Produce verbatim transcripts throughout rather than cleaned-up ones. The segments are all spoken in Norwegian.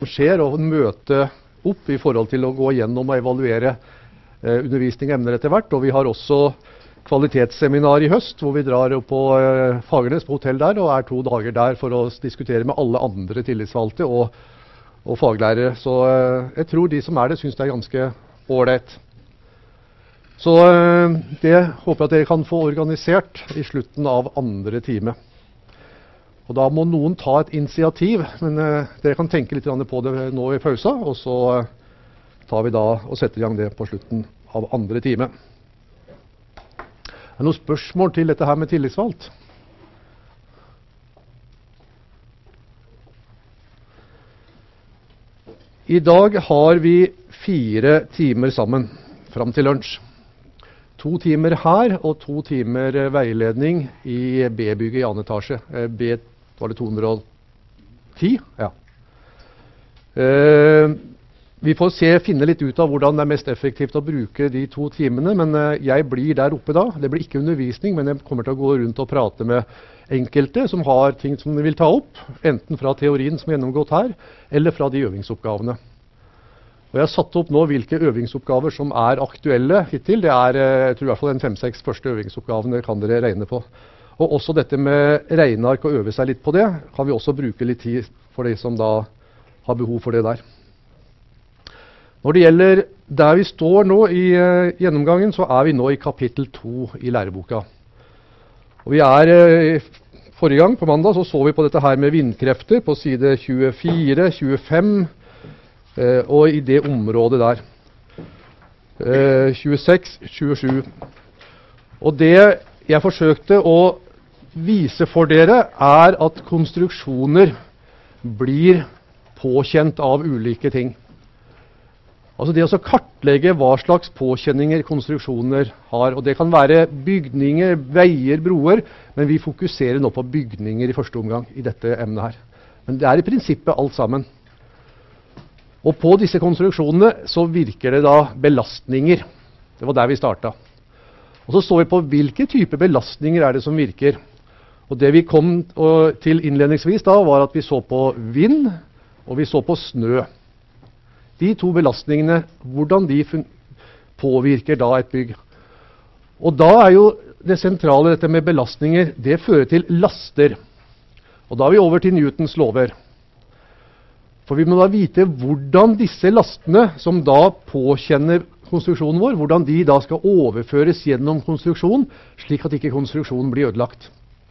skjer, og møte opp i forhold til å gå gjennom og evaluere eh, undervisning og emner etter hvert. Og vi har også kvalitetsseminar i høst, hvor vi drar på eh, Fagernes på hotell der, og er to dager der for å diskutere med alle andre tillitsvalgte og, og faglærere. Så eh, jeg tror de som er det, synes det er ganske ålreit. Så øh, det håper jeg at dere kan få organisert i slutten av andre time. Og da må noen ta et initiativ, men øh, dere kan tenke litt på det nå i pausa, og så øh, tar vi da og setter i gang det på slutten av andre time. Er det noen spørsmål til dette her med tillitsvalgt? I dag har vi fire timer sammen, fram til lunsj. To timer her, og to timer eh, veiledning i B-bygget i annen etasje. Eh, B var det to hundre og ti? Ja. Eh, vi får se, finne litt ut av hvordan det er mest effektivt å bruke de to timene, men eh, jeg blir der oppe da. Det blir ikke undervisning, men jeg kommer til å gå rundt og prate med enkelte som har ting som de vil ta opp, enten fra teorien som er gjennomgått her, eller fra de øvingsoppgavene. Og jeg har satt opp nå hvilke øvingsoppgaver som er aktuelle hittil. Det er jeg tror i hvert fall den fem-seks første øvingsoppgavene kan dere regne på. Og også dette med regneark og øve seg litt på det, kan vi også bruke litt tid for de som da har behov for det der. Når det gjelder der vi står nå i uh, gjennomgangen, så er vi nå i kapittel to i læreboka. Og vi er, uh, forrige gang på mandag så så vi på dette her med vindkrefter på side tjuefire, tjuefem, Uh, og i det området der, uh, tjueseks, tjuesju. Og det jeg forsøkte å vise for dere er at konstruksjoner blir påkjent av ulike ting. Altså det å kartlegge hva slags påkjenninger konstruksjoner har, og det kan være bygninger, veier, broer, men vi fokuserer nå på bygninger i første omgang i dette emnet her. Men det er i prinsippet alt sammen. Og på disse konstruksjonene så virker det da belastninger. Det var der vi startet. Og så så vi på hvilke type belastninger er det som virker. Og det vi kom til innledningsvis da var at vi så på vind, og vi så på snø. De to belastningene, hvordan de påvirker da et bygg. Og da er jo det sentrale dette med belastninger, det fører til laster. Og da er vi over til Newtons lover. For vi må da vite hvordan disse lastene som da påkjenner konstruksjonen vår, hvordan de da skal overføres gjennom konstruksjonen, slik at ikke konstruksjonen blir ødelagt.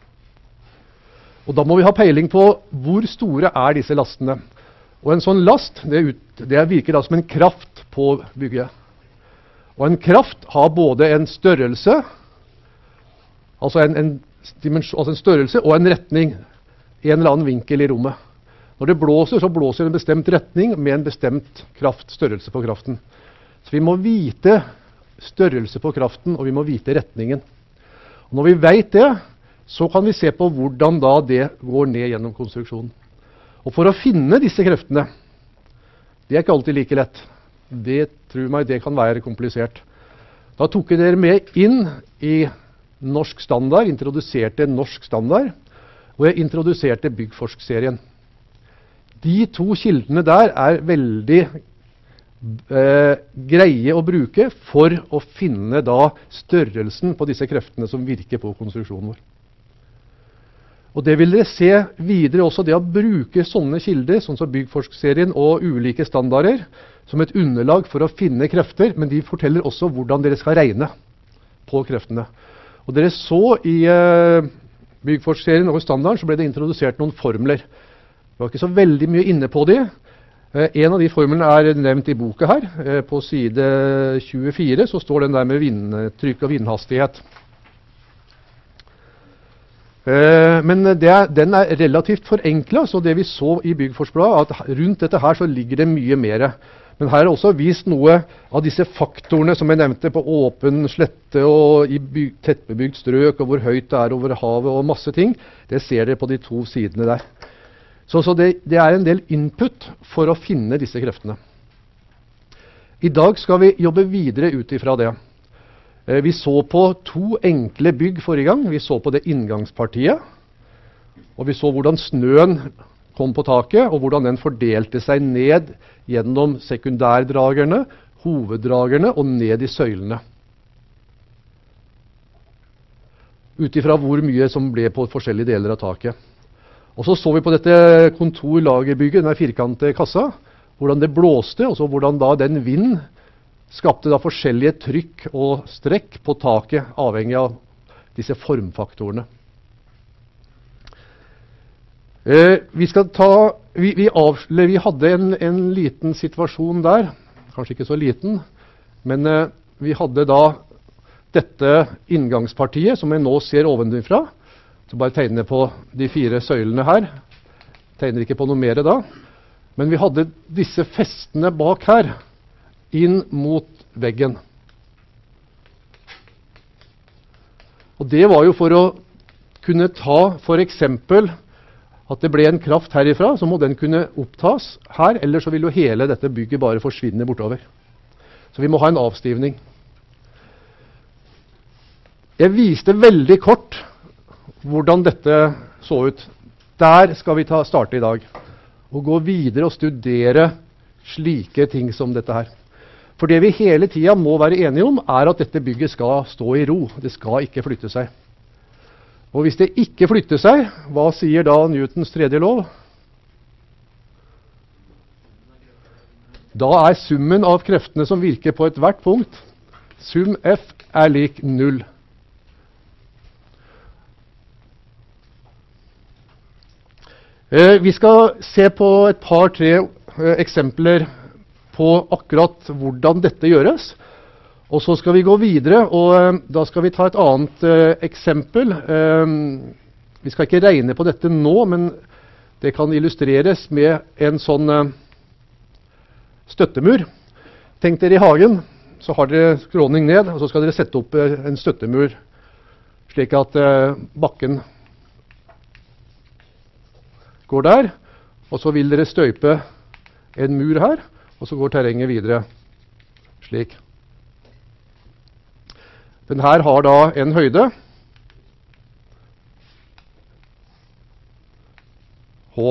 Og da må vi ha peiling på hvor store er disse lastene. Og en sånn last, det, ut, det virker da som en kraft på bygget. Og en kraft har både en størrelse, altså en, en, altså en størrelse og en retning, en eller annen vinkel i rommet. Når det blåser, så blåser det en bestemt retning med en bestemt kraft, størrelse på kraften. Så vi må vite størrelse på kraften, og vi må vite retningen. Og når vi vet det, så kan vi se på hvordan da det går ned gjennom konstruksjonen. Og for å finne disse kreftene, det er ikke alltid like lett. Det, tror meg, det kan være komplisert. Da tok jeg dere med inn i norsk standard, introduserte norsk standard, og jeg introduserte Byggforsk-serien. De to kildene der er veldig eh, greie å bruke for å finne da størrelsen på disse kreftene som virker på konstruksjonen vår. Og det vil dere se videre også, det å bruke sånne kilder, sånn som Byggforsk-serien og ulike standarder, som et underlag for å finne krefter, men de forteller også hvordan dere skal regne på kreftene. Og dere så i eh, Byggforsk-serien og standarden så ble det introdusert noen formler. Det var ikke så veldig mye inne på det. Eh, en av de formlene er nevnt i boka her. Eh, på side tjuefire så står den der med vindtrykk og vindhastighet. Eh, men det er, den er relativt forenklet, så det vi så i Byggforskbladet, at rundt dette her så ligger det mye mer. Men her er også vist noe av disse faktorene som jeg nevnte på åpen slette og i byg, tettbebygd strøk, og hvor høyt det er over havet og masse ting. Det ser dere på de to sidene der. Så, så det, det er en del input for å finne disse kreftene. I dag skal vi jobbe videre ut ifra det. Eh, vi så på to enkle bygg forrige gang. Vi så på det inngangspartiet, og vi så hvordan snøen kom på taket, og hvordan den fordelte seg ned gjennom sekundærdragerne, hoveddragerne og ned i søylene. Utifra hvor mye som ble på forskjellige deler av taket. Og så så vi på dette kontorlagerbygget, denne firkantede kassa, hvordan det blåste, og så hvordan da den vind skapte da forskjellige trykk og strekk på taket, avhengig av disse formfaktorene. Eh, vi, skal ta, vi, vi, avsle, vi hadde en, en liten situasjon der, kanskje ikke så liten, men eh, vi hadde da dette inngangspartiet som jeg nå ser ovenfra. Så bare tegner på de fire søylene her. Tegner ikke på noe mer da. Men vi hadde disse festene bak her, inn mot veggen. Og det var jo for å kunne ta for eksempel at det ble en kraft herifra, så må den kunne opptas her, ellers så vil jo hele dette bygget bare forsvinne bortover. Så vi må ha en avstivning. Jeg viste veldig kort hvordan dette så ut. Der skal vi ta, starte i dag, og gå videre og studere slike ting som dette her. For det vi hele tiden må være enige om, er at dette bygget skal stå i ro. Det skal ikke flytte seg. Og hvis det ikke flytter seg, hva sier da Newtons tredje lov? Da er summen av kreftene som virker på et hvert punkt, sum F er lik null. Eh, vi skal se på et par-tre eh, eksempler på akkurat hvordan dette gjøres. Og så skal vi gå videre, og eh, da skal vi ta et annet eh, eksempel. Eh, vi skal ikke regne på dette nå, men det kan illustreres med en sånn eh, støttemur. Tenk dere i hagen, så har dere skråning ned, og så skal dere sette opp eh, en støttemur, slik at eh, bakken går der, og så vil dere støype en mur her, og så går terrenget videre, slik. Den her har da en høyde, H.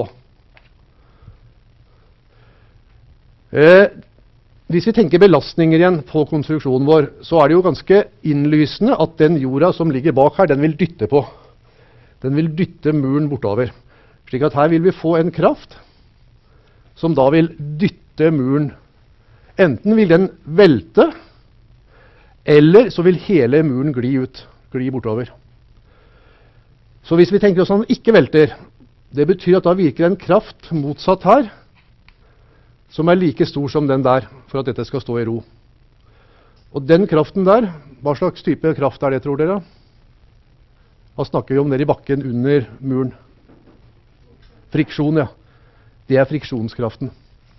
Eh, hvis vi tenker belastninger igjen på konstruksjonen vår, så er det jo ganske innlysende at den jorda som ligger bak her, den vil dytte på. Den vil dytte muren bortover. Slik at her vil vi få en kraft som da vil dytte muren. Enten vil den velte, eller så vil hele muren gli ut, gli bortover. Så hvis vi tenker oss at den ikke velter, det betyr at da virker en kraft motsatt her, som er like stor som den der, for at dette skal stå i ro. Og den kraften der, hva slags type kraft er det, tror dere? Hva snakker vi om nede i bakken under muren? Friksjon, ja. Det er friksjonskraften.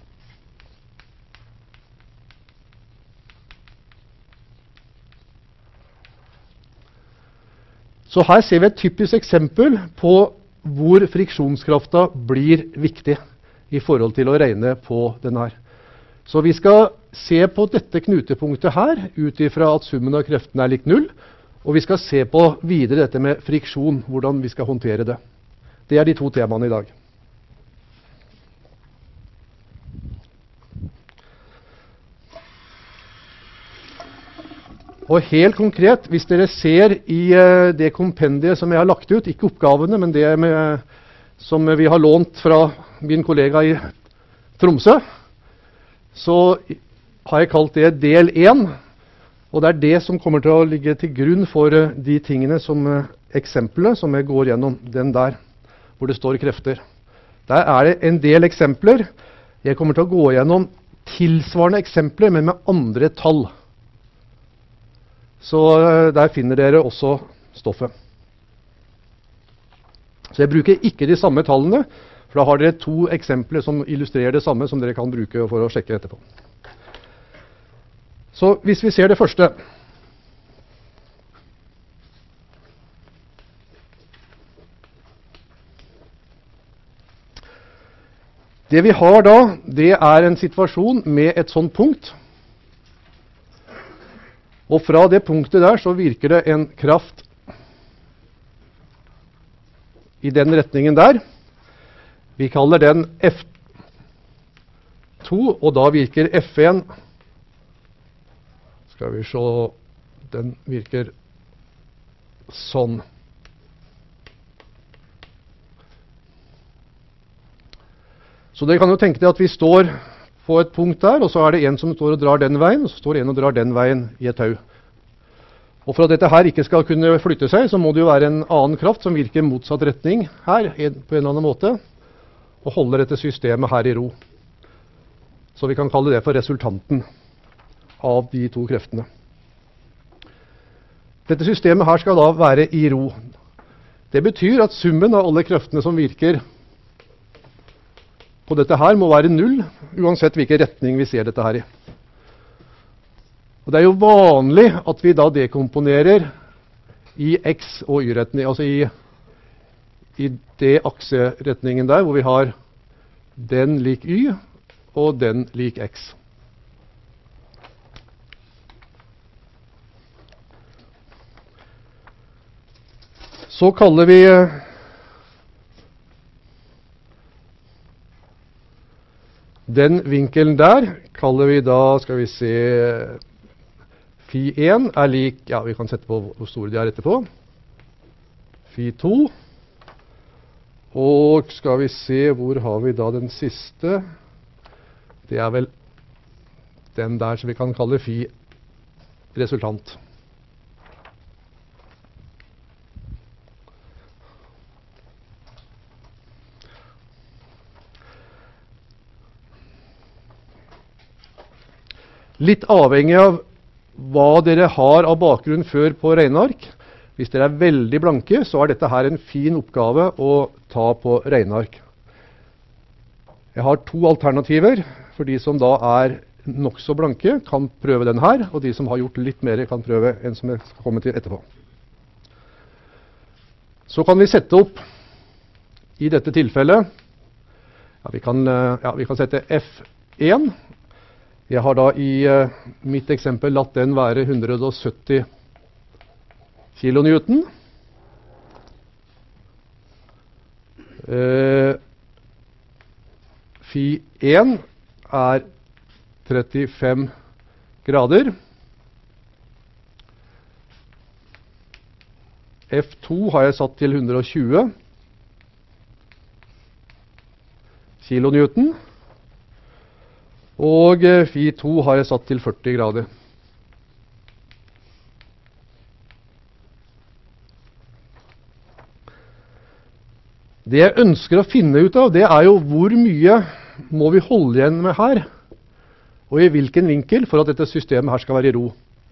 Så her ser vi et typisk eksempel på hvor friksjonskrafta blir viktig i forhold til å regne på den her. Så vi skal se på dette knutepunktet her, ut ifra at summen av kreftene er lik null, og vi skal se på videre dette med friksjon, hvordan vi skal håndtere det. Det er de to temaene i dag. Og helt konkret, hvis dere ser i uh, det kompendiet som jeg har lagt ut, ikke oppgavene, men det med, som vi har lånt fra min kollega i Tromsø, så har jeg kalt det del én, og det er det som kommer til å ligge til grunn for uh, de tingene som uh, eksemplene som jeg går gjennom, den der, hvor det står krefter. Der er det en del eksempler. Jeg kommer til å gå gjennom tilsvarende eksempler, men med andre tall. Så der finner dere også stoffet. Så jeg bruker ikke de samme tallene, for da har dere to eksempler som illustrerer det samme, som dere kan bruke for å sjekke etterpå. Så hvis vi ser det første. Det vi har da, det er en situasjon med et sånt punkt. Og fra det punktet der så virker det en kraft i den retningen der. Vi kaller den F to, og da virker F en. Skal vi se, den virker sånn. Så dere kan jo tenke deg at vi står på et punkt der, og så er det en som står og drar den veien, og så står en og drar den veien i et tau. Og for at dette her ikke skal kunne flytte seg, så må det jo være en annen kraft som virker motsatt retning her, på en eller annen måte, og holder dette systemet her i ro. Så vi kan kalle det for resultanten av de to kreftene. Dette systemet her skal da være i ro. Det betyr at summen av alle kreftene som virker på dette her må være null, uansett hvilken retning vi ser dette her i. Og det er jo vanlig at vi da dekomponerer i X- og Y-retning, altså i, i det akseretningen der, hvor vi har den lik Y, og den lik X. Så kaller vi den vinkelen der, kaller vi da, skal vi se, Fi en er lik, ja vi kan sette på hvor store de er etterpå, Fi to, og skal vi se, hvor har vi da den siste, det er vel den der som vi kan kalle Fi resultant. Litt avhengig av hva dere har av bakgrunn før på regneark. Hvis dere er veldig blanke, så er dette her en fin oppgave å ta på regneark. Jeg har to alternativer. For de som da er nok så blanke, kan prøve den her. Og de som har gjort litt mer, kan prøve en som jeg skal komme til etterpå. Så kan vi sette opp i dette tilfellet, ja, vi kan, ja, vi kan sette F en. Jeg har da i uh, mitt eksempel latt den være hundre og sytti kilonewton. Uh, Fi en er trettifem grader. F to har jeg satt til hundre og tjue kilonewton. Og Fi to har jeg satt til førti grader. Det jeg ønsker å finne ut av, det er jo hvor mye må vi holde igjen med her, og i hvilken vinkel for at dette systemet her skal være i ro.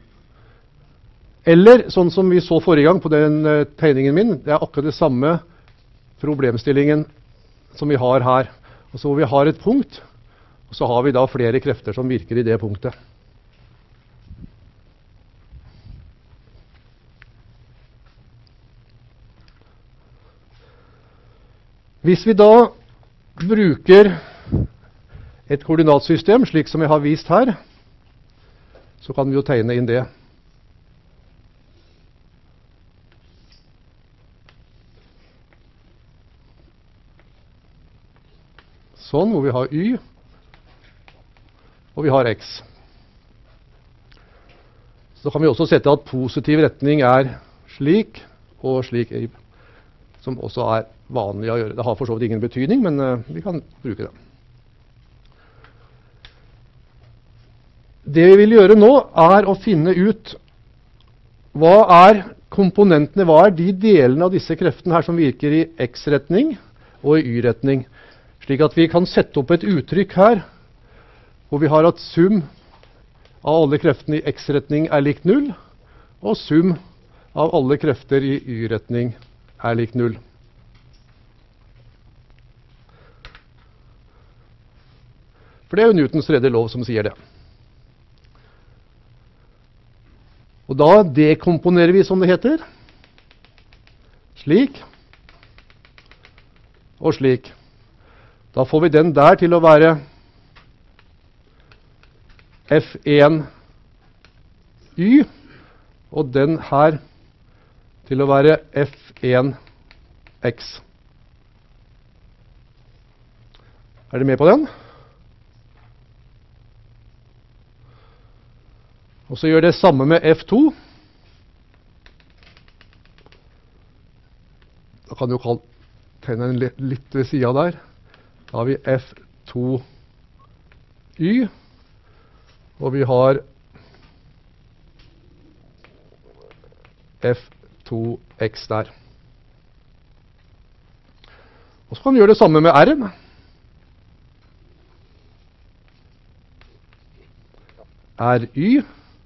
Eller, sånn som vi så forrige gang på den tegningen min, det er akkurat det samme problemstillingen som vi har her. Og så vi har et punkt, og så har vi da flere krefter som virker i det punktet. Hvis vi da bruker et koordinatsystem, slik som jeg har vist her, så kan vi jo tegne inn det. Sånn, hvor vi har Y, og vi har X. Så kan vi også sette at positiv retning er slik, og slik, som også er vanlig å gjøre. Det har for så vidt ingen betydning, men uh, vi kan bruke det. Det vi vil gjøre nå, er å finne ut hva er komponentene, hva er de delene av disse kreftene her som virker i X-retning og i Y-retning, slik at vi kan sette opp et uttrykk her, hvor vi har at sum av alle kreftene i X-retning er lik null, og sum av alle krefter i Y-retning er lik null. For det er jo Newtons tredje lov som sier det. Og da dekomponerer vi, som det heter, slik og slik. Da får vi den der til å være F en Y, og den her til å være F en X. Er dere med på den? Og så gjør det samme med F to. Da kan du jo tegne den litt ved siden der. Da har vi F to Y, og vi har F to X der. Og så kan vi gjøre det samme med R. R Y.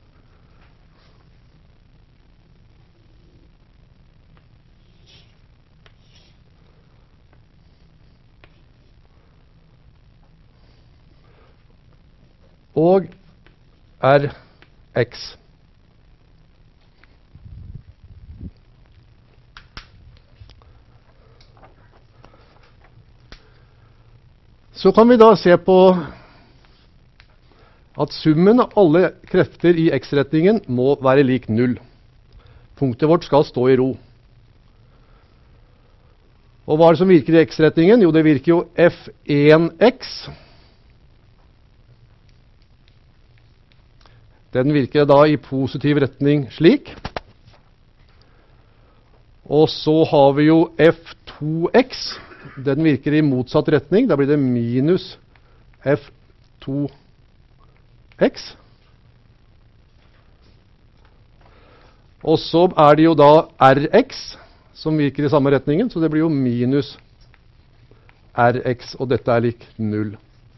Og R X. Så kan vi da se på at summen av alle krefter i X-retningen må være lik null. Punktet vårt skal stå i ro. Og hva er det som virker i X-retningen? Jo, det virker jo F en X. Den virker da i positiv retning slik. Og så har vi jo F to X. Den virker i motsatt retning. Da blir det minus F to X. Og så er det jo da R X som virker i samme retningen, så det blir jo minus R X, og dette er lik null.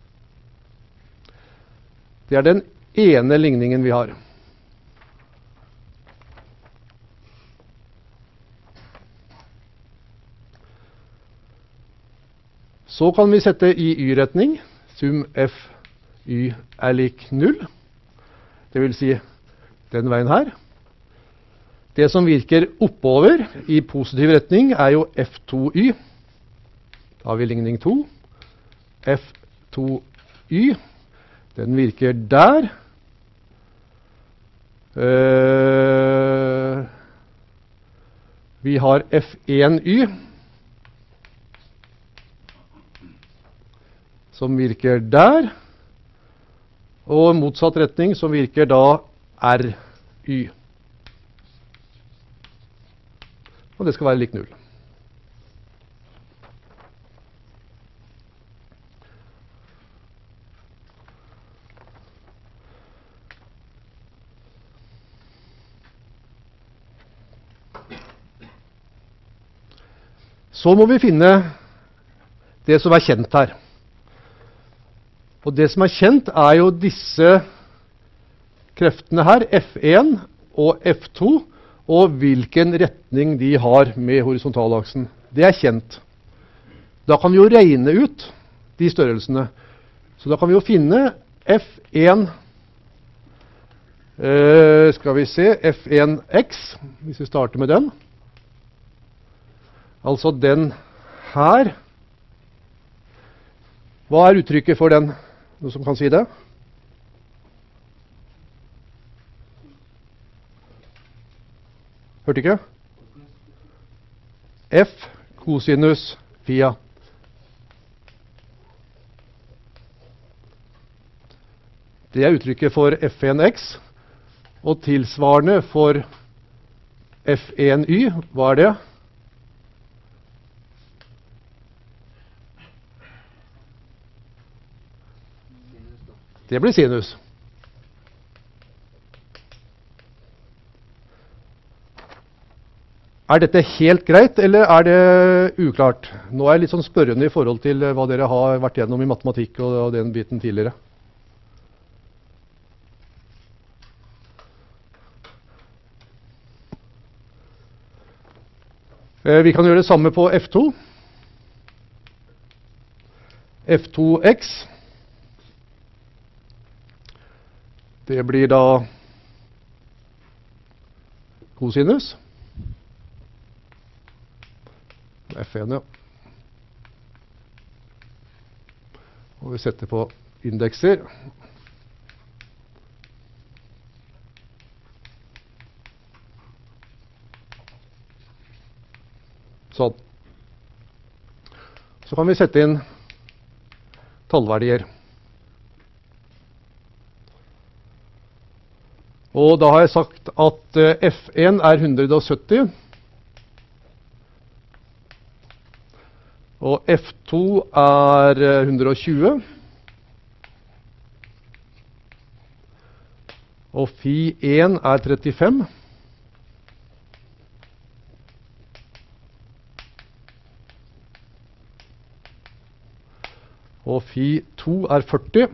Det er den ene ligningen vi har. Så kan vi sette i y-retning. Sum F y er lik null. Det vil si den veien her. Det som virker oppover i positiv retning er jo F to y. Da har vi ligning to. F to y. Den virker der. Uh, vi har F en y. Som virker der. Og motsatt retning som virker da R y. Og det skal være lik null. Så må vi finne det som er kjent her. Og det som er kjent er jo disse kreftene her, F en og F to, og hvilken retning de har med horisontalaksen. Det er kjent. Da kan vi jo regne ut de størrelsene. Så da kan vi jo finne F en, eh, skal vi se, F en X, hvis vi starter med den. Altså den her. Hva er uttrykket for den? Noen som kan si det? Hørte ikke? F cosinus fia. Det er uttrykket for F en X. Og tilsvarende for F en Y. Hva er det? Det blir sinus. Er dette helt greit, eller er det uklart? Nå er jeg litt sånn spørrende i forhold til hva dere har vært gjennom i matematikk og, og den biten tidligere. Eh, vi kan gjøre det samme på F to. F to X. Det blir da kosinus. F en, ja. Og vi setter på indekser. Sånn. Så kan vi sette inn tallverdier. Og da har jeg sagt at eh, F en er hundre og sytti, og F to er eh, hundre og tjue, og Fi en er trettifem, og Fi to er førti,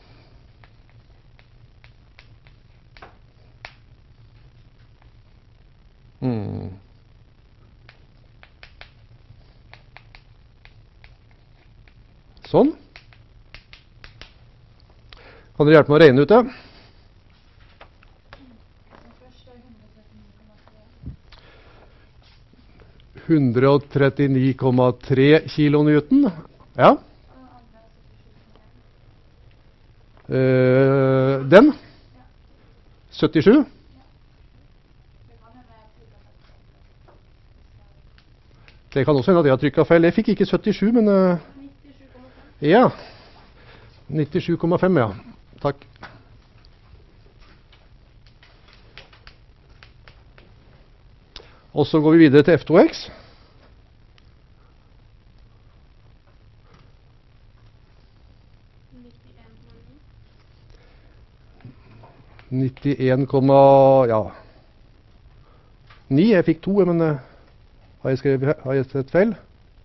Hmm. Sånn. Kan dere hjelpe meg å regne ut det? hundre og trettini komma tre kilonewton. Ja. Eh, den? syttisju? Det kan også hende at jeg har trykket feil. Jeg fikk ikke syttisju, men uh, ja. nittisju komma fem, ja. Takk. Og så går vi videre til F to X. nittien komma ja. ni. Jeg fikk to, men uh, har jeg skrevet, har jeg sett feil?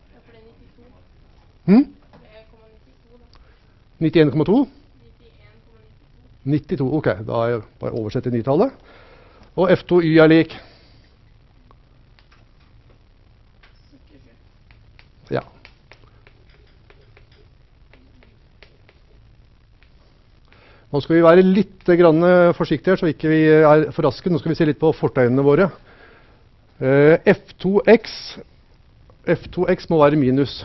Hm? nittien komma to? nittito, ok. Da har jeg bare oversett i nitallet. Og F to Y er lik? Ja. Nå skal vi være litt grann forsiktige her, så ikke vi er for raske. Nå skal vi se litt på fortegnene våre. Uh, F to X F to X må være minus.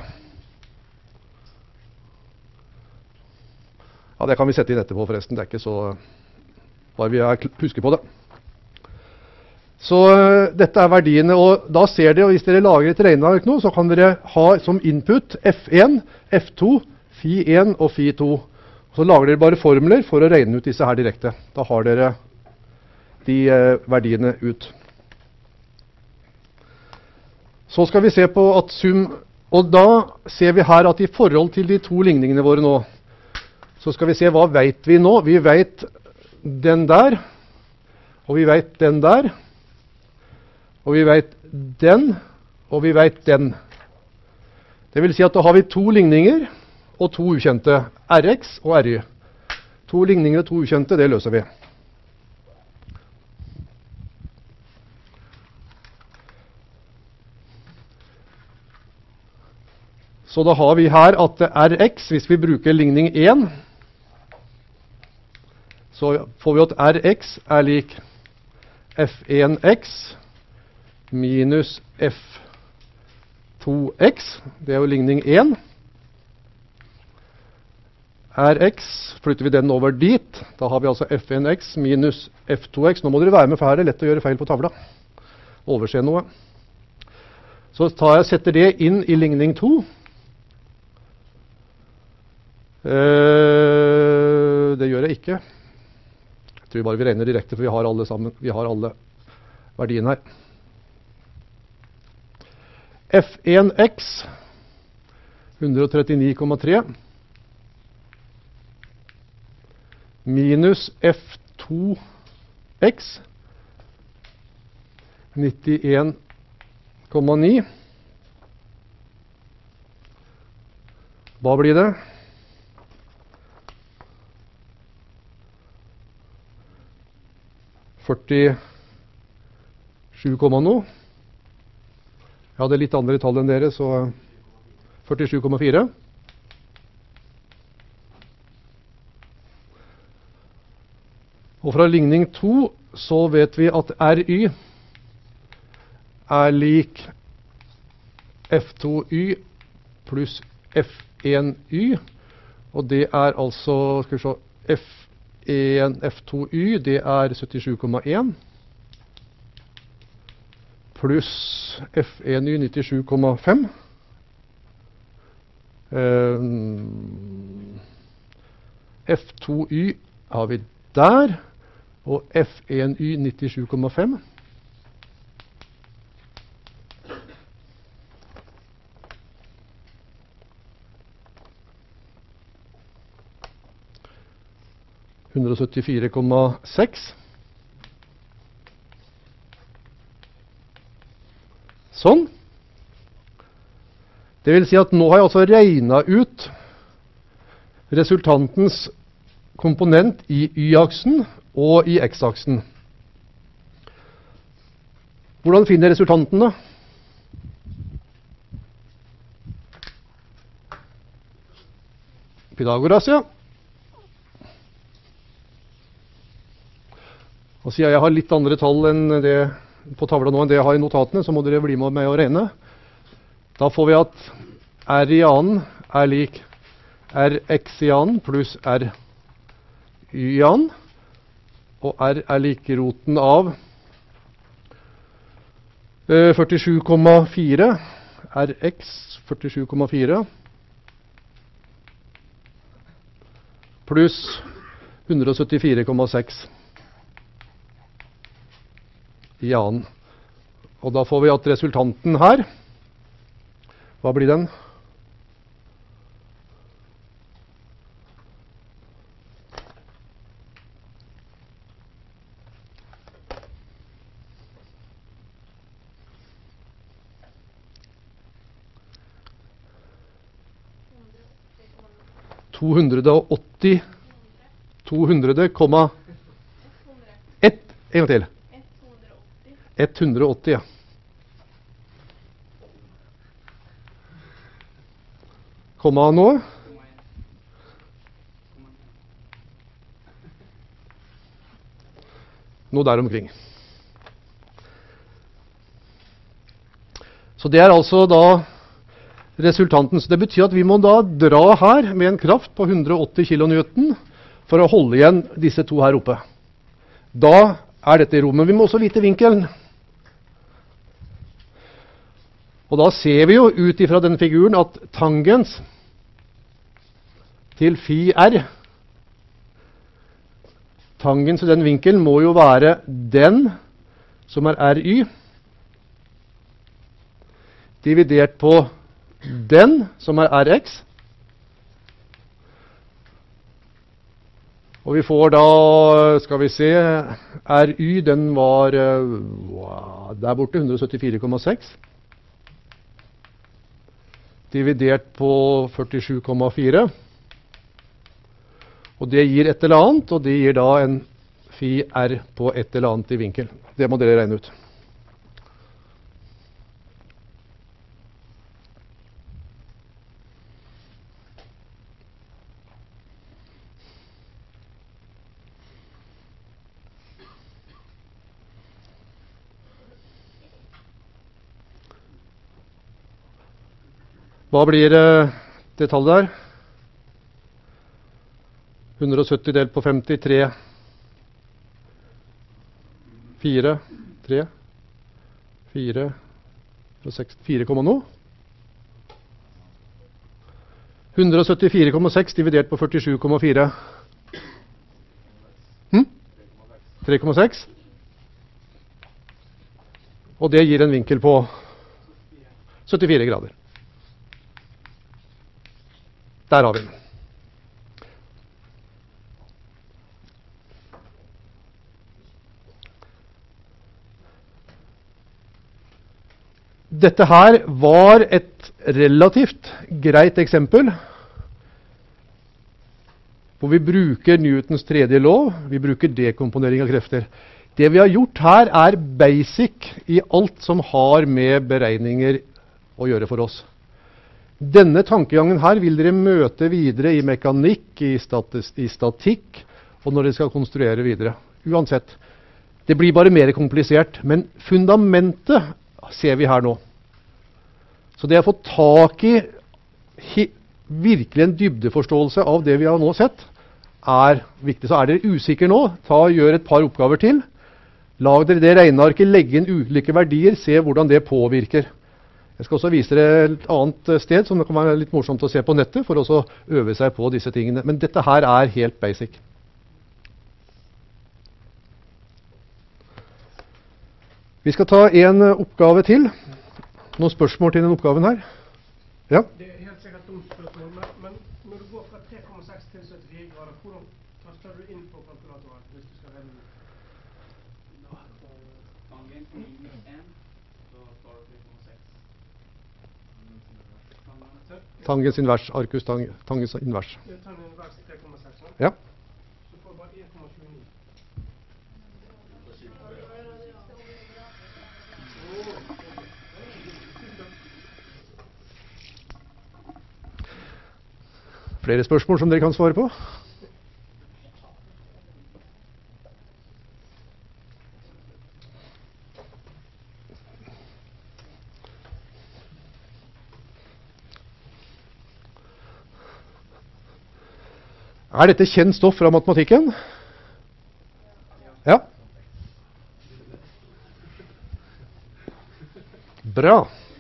Ja, det kan vi sette inn etterpå forresten. Det er ikke så bare vi er, husker på det. Så uh, dette er verdiene, og da ser dere, og hvis dere lager et regneark nå, så kan dere ha som input F en, F to, Fi en og Fi to. Så lager dere bare formler for å regne ut disse her direkte. Da har dere de uh, verdiene ut. Så skal vi se på at sum, og da ser vi her at i forhold til de to ligningene våre nå, så skal vi se hva vet vi nå. Vi vet den der, og vi vet den der, og vi vet den, og vi vet den. Det vil si at da har vi to ligninger og to ukjente, Rx og Ry. To ligninger og to ukjente, det løser vi. Så da har vi her at Rx, hvis vi bruker ligning én, så får vi at Rx er lik F en X minus F to X. Det er jo ligning én. Rx, flytter vi den over dit, da har vi altså F en X minus F to X. Nå må dere være med, for her er det lett å gjøre feil på tavla. Overse noe. Så tar jeg, setter det inn i ligning to. Uh, det gjør jeg ikke. Jeg tror bare vi regner direkte, for vi har alle sammen. Vi har alle verdiene her. F en X hundre og trettini komma tre minus F to X nittien komma ni. Hva blir det? førtisju komma noe. Jeg hadde litt andre tall enn dere, så førtisju komma fire. Og fra ligning to så vet vi at Ry er lik F to Y pluss F en Y. Og det er altså, skal vi se, F en F to Y, det er syttisju komma én, pluss F en Y nittisju komma fem, Eh, F to Y har vi der, og F en Y nittisju komma fem. hundre syttifire komma seks. Sånn. Det vil si at nå har jeg altså regnet ut resultantens komponent i Y-aksen og i X-aksen. Hvordan finner resultanten da? Pythagoras, ja. Og siden jeg har litt andre tall enn det på tavla nå enn det jeg har i notatene, så må dere bli med meg og regne. Da får vi at R i annen er lik Rx i annen pluss R y i annen. Og R er lik roten av eh, førtisju komma fire. Rx førtisju komma fire pluss hundre syttifire komma seks. I annen. Og da får vi at resultanten her, hva blir den? to hundre åtti to hundre komma ett. En gang til. hundre åtti, ja. Komma nå. Noe der omkring. Så det er altså da resultanten. Så det betyr at vi må da dra her med en kraft på hundre åtti kilonewton for å holde igjen disse to her oppe. Da er dette i rommet. Vi må også vite vinkelen. Og da ser vi jo ut ifra denne figuren at tangens til phi r, tangens i den vinkelen må jo være den som er ry, dividert på den som er rx. Og vi får da, skal vi se, ry den var uh, der borte, hundre syttifire komma seks. Dividert på førtisju komma fire. Og det gir et eller annet, og det gir da en phi r på et eller annet i vinkel. Det må dere regne ut. Hva blir uh, det tallet der? hundre sytti delt på femti, tre, fire, tre, fire, seks, fire komma noe. hundre syttifire komma seks dividert på førtisju komma fire. Hm? tre komma seks. Og det gir en vinkel på syttifire grader. Der har vi den. Dette her var et relativt greit eksempel hvor vi bruker Newtons tredje lov, vi bruker dekomponering av krefter. Det vi har gjort her er basic i alt som har med beregninger å gjøre for oss. Denne tankegangen her vil dere møte videre i mekanikk, i, statis, i statikk, og når dere skal konstruere videre. Uansett. Det blir bare mer komplisert, men fundamentet ser vi her nå. Så det å få tak i hi, virkelig en dybdeforståelse av det vi har nå sett, er viktig. Så er dere usikre nå, ta og gjør et par oppgaver til. Lag dere det regnearket, legge inn ulike verdier, se hvordan det påvirker Jeg skal også vise dere et annet sted som det kan være litt morsomt å se på nettet, for å øve seg på disse tingene. Men dette her er helt basic. Vi skal ta en oppgave til. Noen spørsmål til den oppgaven her? Ja? Det er helt sikkert dumt spørsmål, men, men når du går fra tre komma seks til syttifire grader, hvordan taster du inn på kalkulatoren hvis du skal regne? Tangent minus en, så står det tre komma seks. Tangens invers, arkus tang, tangens invers. Det er tangens invers tre komma seks, sant? Ja. Så får du bare en komma tjueni. Flere spørsmål som dere kan svare på? Er dette kjent stoff fra matematikken? Ja. Bra.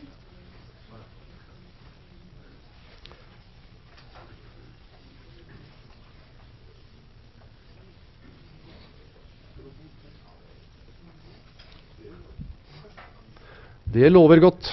Det lover godt.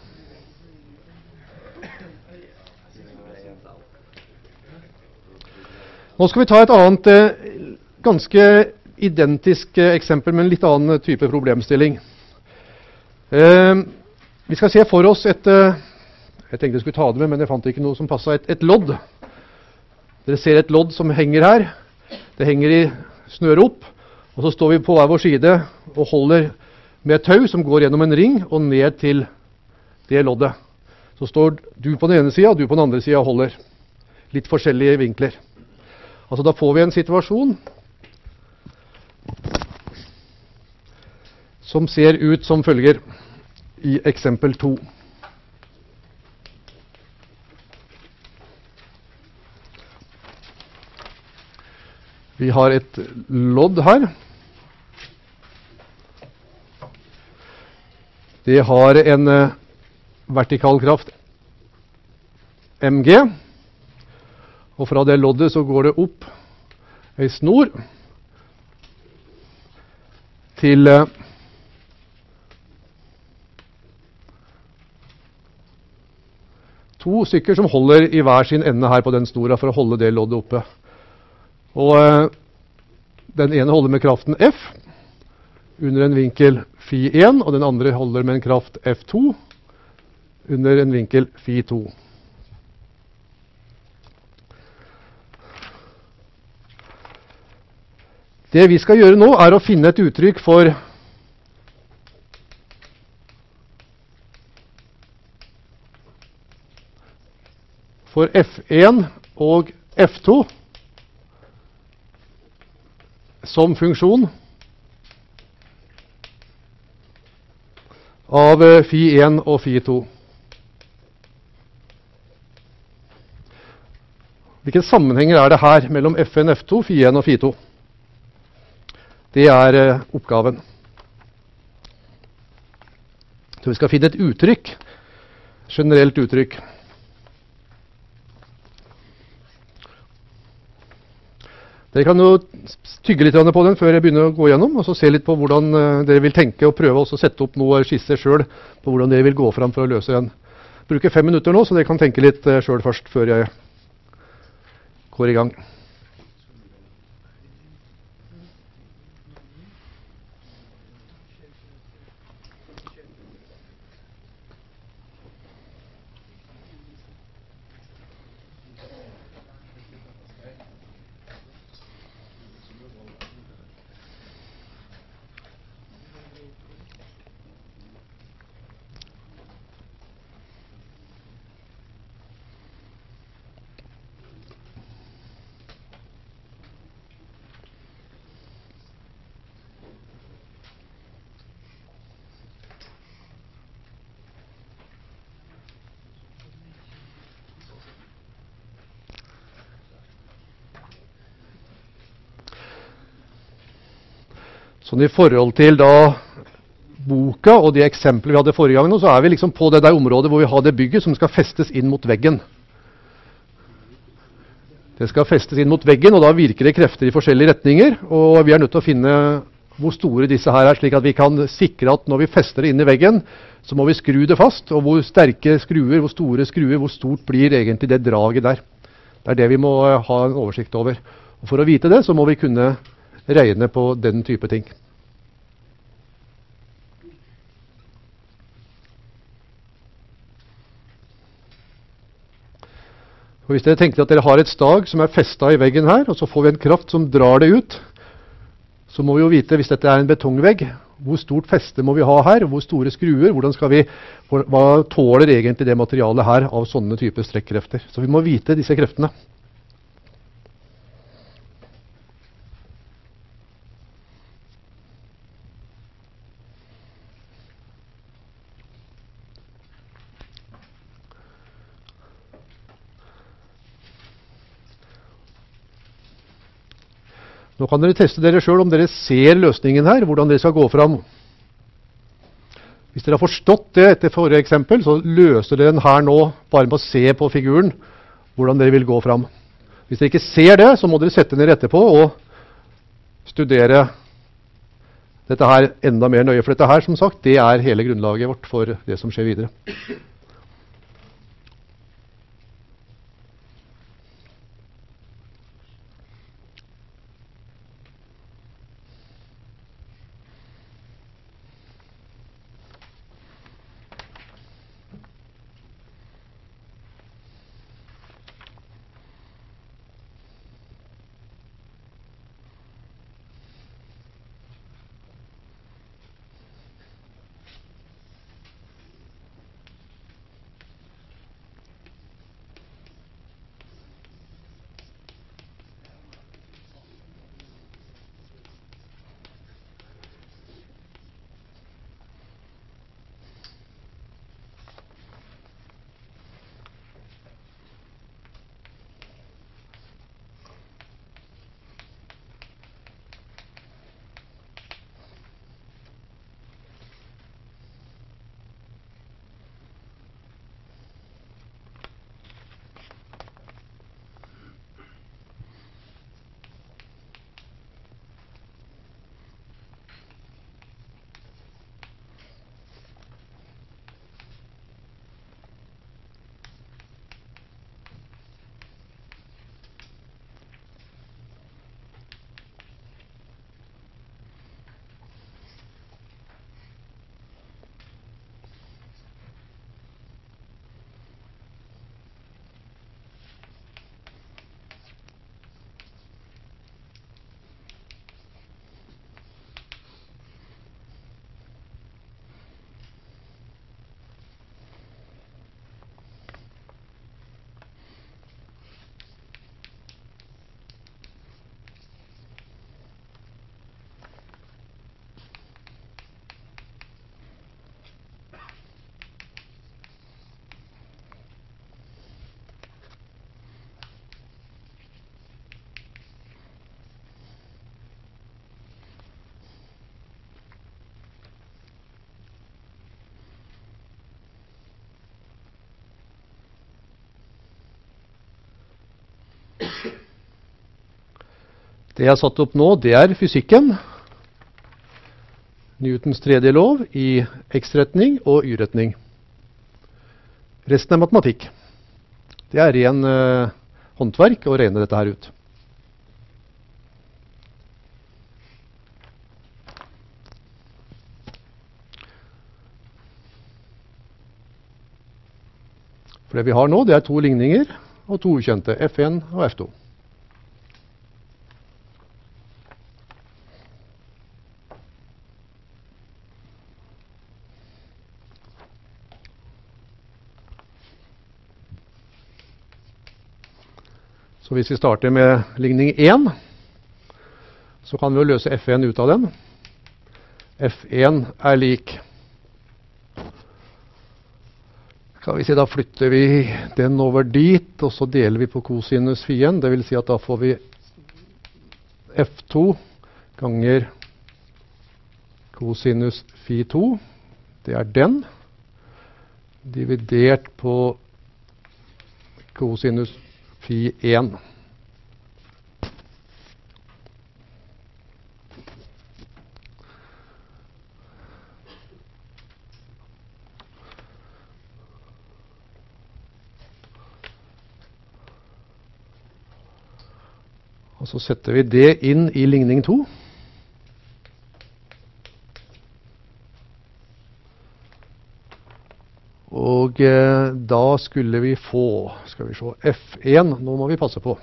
Nå skal vi ta et annet, eh, ganske identisk eh, eksempel, med en litt annen type problemstilling. Eh, vi skal se for oss et, eh, jeg tenkte jeg skulle ta det med, men jeg fant ikke noe som passet, et, et lodd. Dere ser et lodd som henger her. Det henger i snøret opp, og så står vi på hver vår side og holder med et tau som går gjennom en ring og ned til det loddet. Så står du på den ene siden, og du på den andre siden og holder. Litt forskjellige vinkler. Altså da får vi en situasjon som ser ut som følger i eksempel to. Vi har et lodd her. Det har en uh, vertikal kraft mg, og fra det loddet så går det opp en snor til uh, to stykker som holder i hver sin ende her på den snora for å holde det loddet oppe. Og uh, den ene holder med kraften F under en vinkel phi én, og den andre holder med en kraft F to under en vinkel phi to. Det vi skal gjøre nå er å finne et uttrykk for for F én og F to som funksjon av phi én og phi to. Hvilke sammenhenger er det her mellom F én, F to, phi én og phi to? Det er uh, oppgaven. Så vi skal finne et uttrykk, generelt uttrykk. Dere kan jo tygge litt på den før jeg begynner å gå gjennom, og så se litt på hvordan uh, dere vil tenke, og prøve å sette opp noe skisser selv på hvordan dere vil gå fram for å løse den. Bruker fem minutter nå, så dere kan tenke litt uh, selv først før jeg går i gang. Sånn i forhold til da boka og de eksemplene vi hadde forrige gang, nå, så er vi liksom på det der området hvor vi har det bygget som skal festes inn mot veggen. Det skal festes inn mot veggen, og da virker det krefter i forskjellige retninger, og vi er nødt til å finne hvor store disse her er, slik at vi kan sikre at når vi fester det inn i veggen, så må vi skru det fast, og hvor sterke skruer, hvor store skruer, hvor stort blir egentlig det draget der. Det er det vi må ha en oversikt over. Og for å vite det, så må vi kunne regne på den type ting. Og hvis dere tenker at dere har et stag som er festet i veggen her, og så får vi en kraft som drar det ut, så må vi jo vite, hvis dette er en betongvegg, hvor stort feste må vi ha her, hvor store skruer, hvordan skal vi, hva tåler egentlig det materialet her av sånne typer strekkrefter. Så vi må vite disse kreftene. Nå kan dere teste dere selv om dere ser løsningen her, hvordan dere skal gå fram. Hvis dere har forstått det etter forrige eksempel, så løser dere den her nå, bare med å se på figuren, hvordan dere vil gå fram. Hvis dere ikke ser det, så må dere sette ned etterpå og studere dette her enda mer nøye. For dette her, som sagt, det er hele grunnlaget vårt for det som skjer videre. Det jeg har satt opp nå, det er fysikken. Newtons tredje lov i X-retning og Y-retning. Resten er matematikk. Det er ren eh, håndverk å regne dette her ut. For det vi har nå, det er to ligninger og to ukjente, F en og F to. Så hvis vi starter med ligning én, så kan vi jo løse F en ut av den. F en er lik. Skal vi si, da flytter vi den over dit, og så deler vi på kosinus fien. Det vil si at da får vi F to ganger kosinus fi to, det er den, dividert på kosinus fi én. Og så setter vi det inn i ligning to. Og eh, da skulle vi få, skal vi se, F én, nå må vi passe på.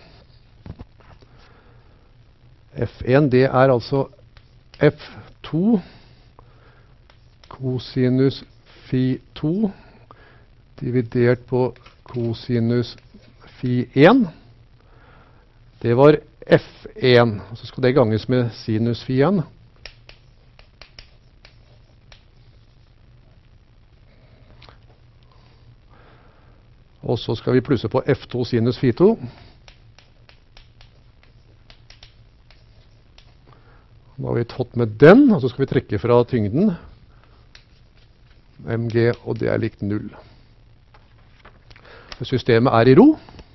F én, det er altså F to kosinus fi to dividert på kosinus fi én. Det var F én, og så skal det ganges med sinus fi én. Og så skal vi plusse på F to sinus fi to. Nå har vi tatt med den, og så skal vi trekke fra tyngden. Mg, og det er likt null. Systemet er i ro.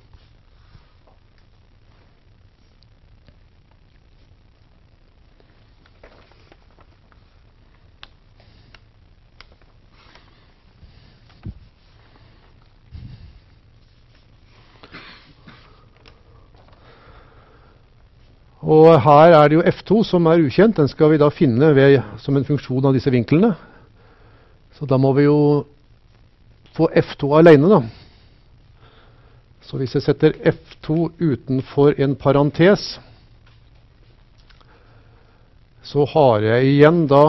Og her er det jo F to som er ukjent. Den skal vi da finne ved, som en funksjon av disse vinklene. Så da må vi jo få F to alene da. Så hvis jeg setter F to utenfor en parentes, så har jeg igjen da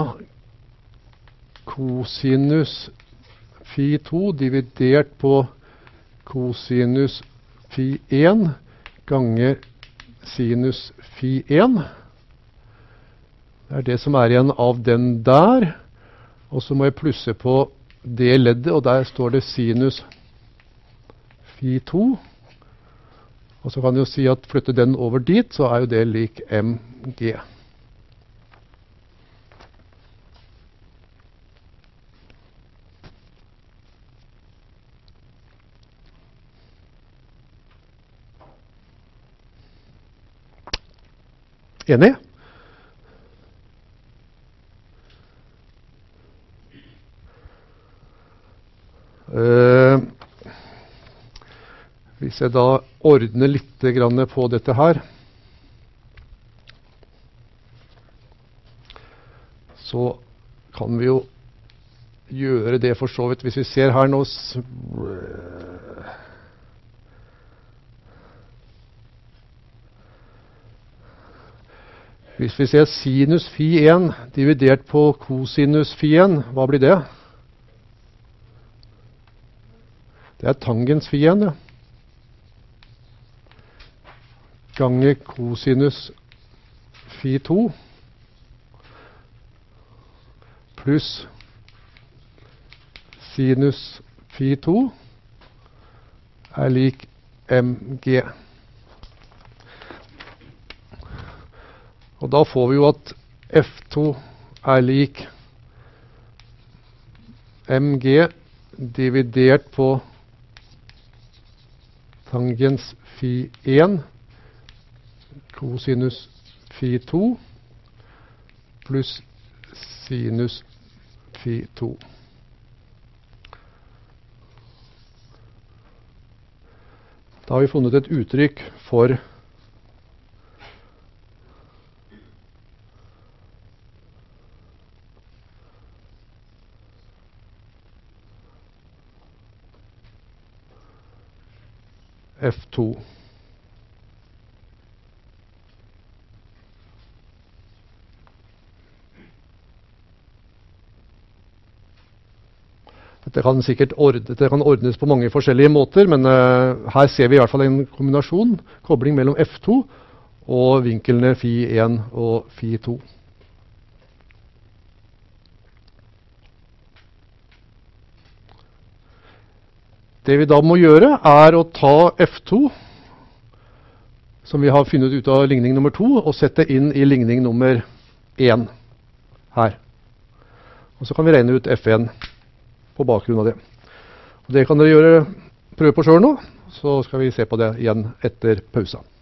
kosinus fi to dividert på kosinus fi én ganger sinus fi én. Det er det som er igjen av den der. Og så må jeg plusse på det leddet, og der står det sinus fi to. Og så kan jeg jo si at flytte den over dit, så er jo det lik mg. Enig? Uh, hvis jeg da ordner litt grann på dette her, så kan vi jo gjøre det for så vidt. Hvis vi ser her nå, hvis vi ser sinus fi én dividert på kosinus fi én, hva blir det? Det er tangens fi én, ja. Ganger kosinus fi to pluss sinus fi to er lik mg. Og da får vi jo at F to er lik mg dividert på tangens fi én kosinus fi to pluss sinus fi to. Da har vi funnet et uttrykk for F to. Dette kan sikkert ord, dette kan ordnes på mange forskjellige måter, men uh, her ser vi i hvert fall en kombinasjon, kobling mellom F to og vinklene fi én og fi to. Det vi da må gjøre er å ta F to, som vi har funnet ut av ligning nummer to, og sette inn i ligning nummer én her. Og så kan vi regne ut F en på bakgrunn av det. Og det kan dere gjøre, prøve på selv nå, så skal vi se på det igjen etter pausa.